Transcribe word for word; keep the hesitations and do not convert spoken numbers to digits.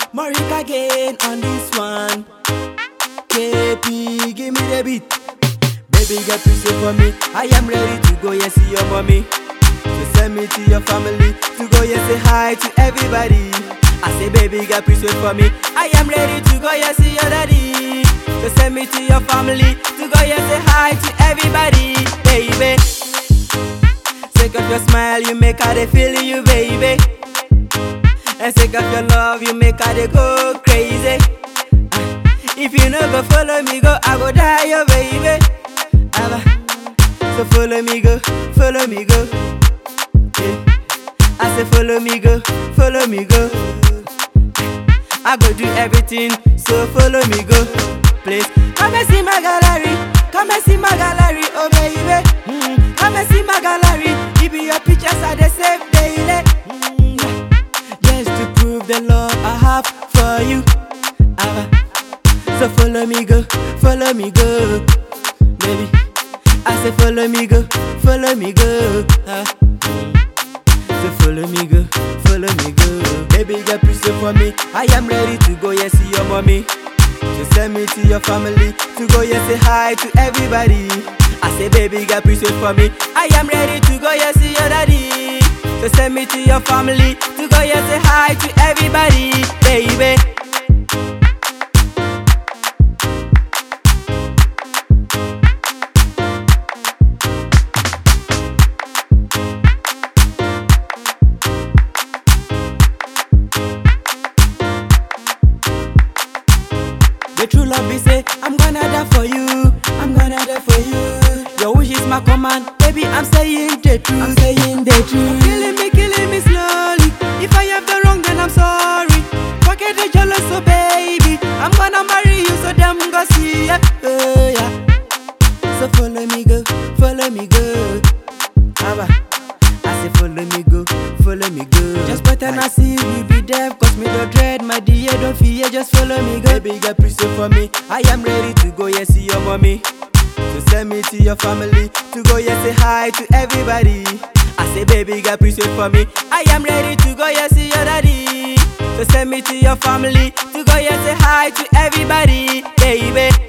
Marika again on this one. K P, give me the beat. Baby girl, please wait for me. I am ready to go and see your mommy. So send me to your family to go and say hi to everybody. I say baby girl, please wait for me. I am ready to go and see your daddy. So send me to your family to go and say hi to everybody, baby. Take off your smile, you make how they feel you, baby. And take off your love, you make how they go crazy. If you no go follow me, go, I go die, oh baby. So follow me, go, follow me, go. Yeah. I say follow me, go, follow me, go. I go do everything, so follow me, go. Please, come and see my gallery, come and see my gallery, oh baby. Mm. Come and see my gallery, give me your pictures are the same daily. Mm. Just to prove the love I have for you. Uh, so follow me, go, follow me, go, baby. I say follow me, go, follow me, go. Uh, so follow me, go, follow me, go. Baby girl, please wait for me. I am ready to go and see your mommy. So send me to your family to go and say hi to everybody. I say baby girl, please wait for me. I am ready to go and see your daddy. So send me to your family to go and say hi to everybody, baby. The true love be say, I'm gonna die for you, I'm gonna die for you. Your wish is my command, baby, I'm saying the truth, I'm saying the truth. Killing me, killing me slowly. If I have done wrong, then I'm sorry. Forget the jealous, so baby, I'm gonna marry you, so them go see ya. Oh yeah. So follow me, go, follow me, go. Aba. I say follow me, go, follow me, go. Just pretend I see you be there, cause me don't dread, my dear, don't fear, just follow me, go. Baby girl, please wait for me. I am ready to go and see your mommy. So send me to your family to go and say hi to everybody. I say baby girl, please wait for me. I am ready to go and see your daddy. So send me to your family to go and say hi to everybody, baby.